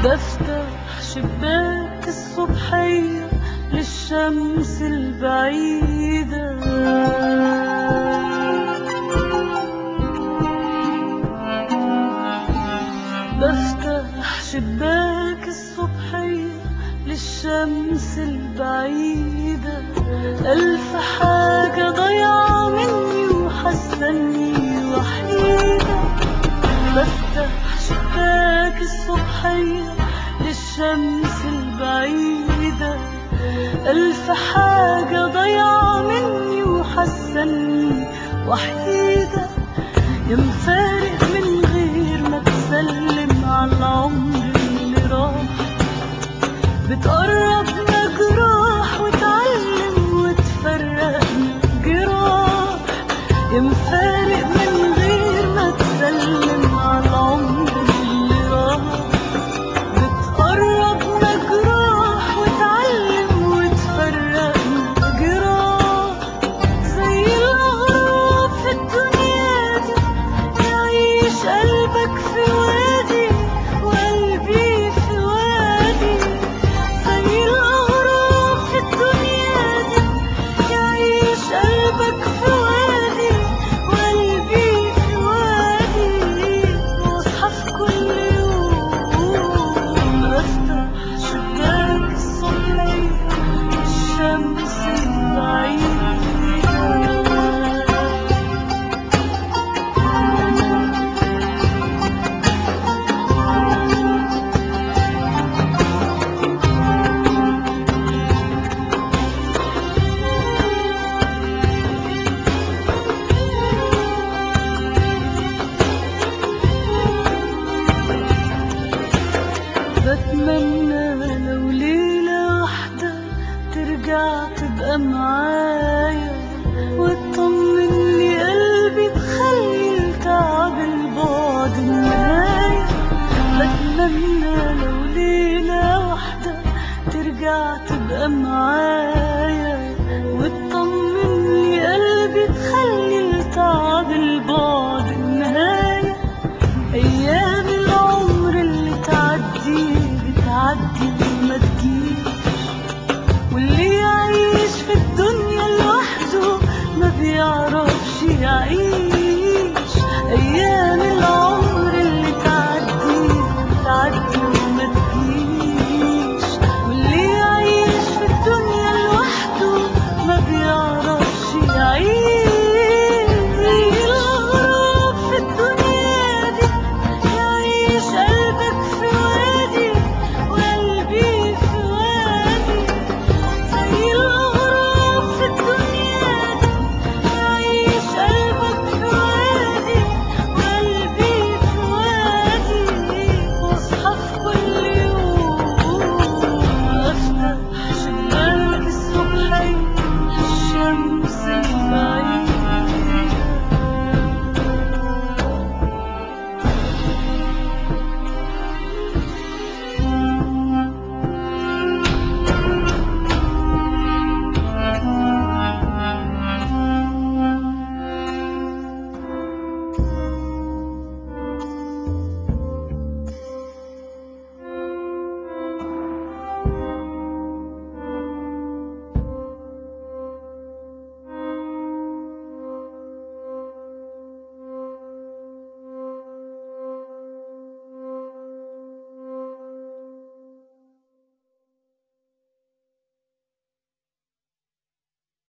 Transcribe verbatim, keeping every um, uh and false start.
بفتح شباك الصبحية للشمس البعيدة، بفتح شباك الصبحية للشمس البعيدة. ألف حاجة ضيعة مني وحسني وحيدة. بفتح شباك الصبحية للشمس البعيدة. ألف حاجة ضيعة مني وحسني وحيدة. يا مفارق من غير ما تسلم على العمر اللي راح، بتقربنا جراح وتعلم وتفرقنا جراح. يا مفارق من غير ما تسلم على العمر اللي راح، بتقربنا جراح وتعلم وتفرقنا جراح. زي الأغراب في الدنيا دي يعيش قلبك في وادي وقلبي في وادي. زي الأغراب في الدنيا دي يعيش قلبك في وادي وقلبي في وادي. واصحى في كل يوم بفتح شباك الصبحية الشمس البعيدة. بتمنى لو ليلة واحدة ترجع تبقى معايا وتطمني قلبي تخلي تعب البعد النهاية. بتمنى لو ليلة واحدة ترجع تبقى معايا